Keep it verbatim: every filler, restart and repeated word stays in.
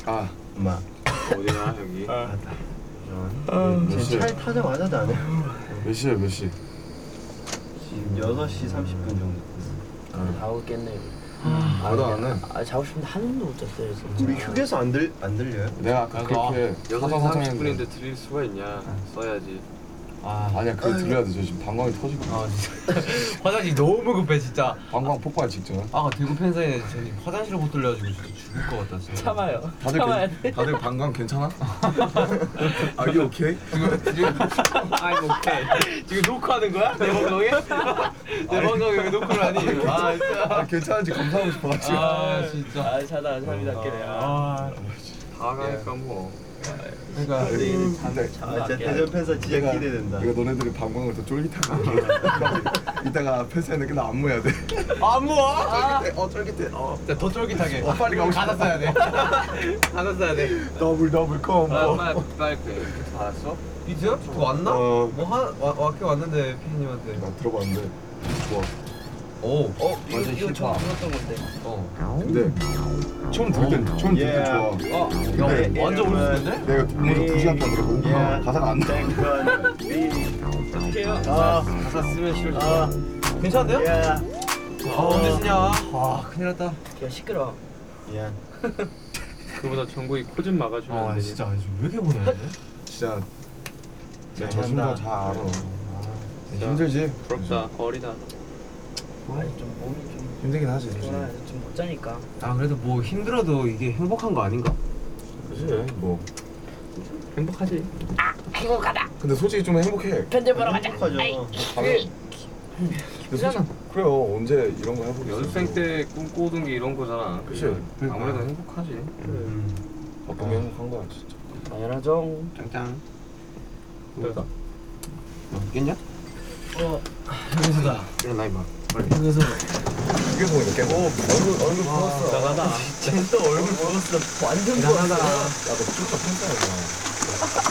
아 엄마 어디나 여기. 아, 몇 지금 시야? 차에 타자마자 나네. 몇 시야 몇 시? 지금 여섯 시 삼십 분 정도. 다 오겠네. 나도 안 해. 아 자고 싶은데 한 번도 못 잤어요 진짜. 우리 휴게소 안 들 안 들려요? 내가 아까 그렇게 여섯 시 사정 삼십 사정했는데 분인데 드릴 수가 있냐? 써야지. 아, 아니야 그거 들려야 돼. 저 지금 방광이 터지고 아 진짜 화장실 너무 급해 진짜. 방광 폭발 직전. 아까 대구 팬사인회 저기 화장실을 못 돌려가지고 진짜 죽을 것 같다 진짜. 참아요. 다들 참아야 괜- 돼. 다들 방광 괜찮아? Are you okay? 지금 지금 I'm okay. 지금 녹화하는 거야? 내 방송에? 내 방송에 왜 녹화를 하니? 아 진짜. 아, 괜찮은지 검사하고 싶어가지고. 아 진짜. 아 자다 잠이 낫게네. 아. 다 가니까 뭐. 그러니까 우리는 잠 근데 잠 아, 진짜 낫게. 대전 팬사 진짜 내가- 기대된다. 이거 너네들이 방광을 더 쫄깃하게 이따가 팬사인회 끝나 안무해야 돼. 안 모아? 쫄깃해. 어 쫄깃해. 어. 진짜 더 쫄깃하게. 어, 빨리 가고 싶어. 가사 써야 돼. 가사 써야 돼. 더블 더블 컴보. 아, 빨리 빨리 그 알았어? 비트? 그거 왔나? 어. 뭐한 왔게 왔는데 피디님한테. 나 들어봤는데 좋아. 오. 어 이거 완전 이거 힙합. 처음 들었던 건데. 어. 근데 처음 들을 때 처음 들을 때 Yeah. 좋아. 아, 근데 야, 완전 오른쪽인데? 내가 먼저 두 시간 동안 들었거든. Yeah. 가사가 안 나. 어떡해요? 아, 가사 쓰면 싫어. 아, 괜찮은데요? 야, 아 언제 쓰냐? 와 큰일 났다. 야 시끄러. 야, 그보다 정국이 코 좀 막아주면 안 아 되니? 진짜 왜 이렇게 보내는데? 진짜 내가 저 잘한다. 순간 잘 알아. 힘들지? 부럽다. 어리다. 아니 좀 몸이 좀 힘들긴 하지. 피곤해서 좀 못 자니까. 아 그래도 뭐 힘들어도 이게 행복한 거 아닌가? 그지 뭐. 행복하지. 행복하다. 근데 솔직히 좀 행복해. 편집 보러 가자. 행복하죠. 근데 솔직히 그래요. 언제 이런 거 해보겠어. 연습생 때 꿈꾸던 게 이런 거잖아. 그치. 그러니까 아무래도 행복하지. 음. 바쁘게 행복한 거야 진짜. 당연하죠. 짱짱. 그러니까. 있겠냐? 어 여기서다. 일어나 임마. 여기서. 이게 뭐 이렇게. 오 얼굴 얼굴 부었어. 나가다. 쟤또 얼굴 보였어. 완전 이상하다. 보였어. 야너 진짜 팬싸야.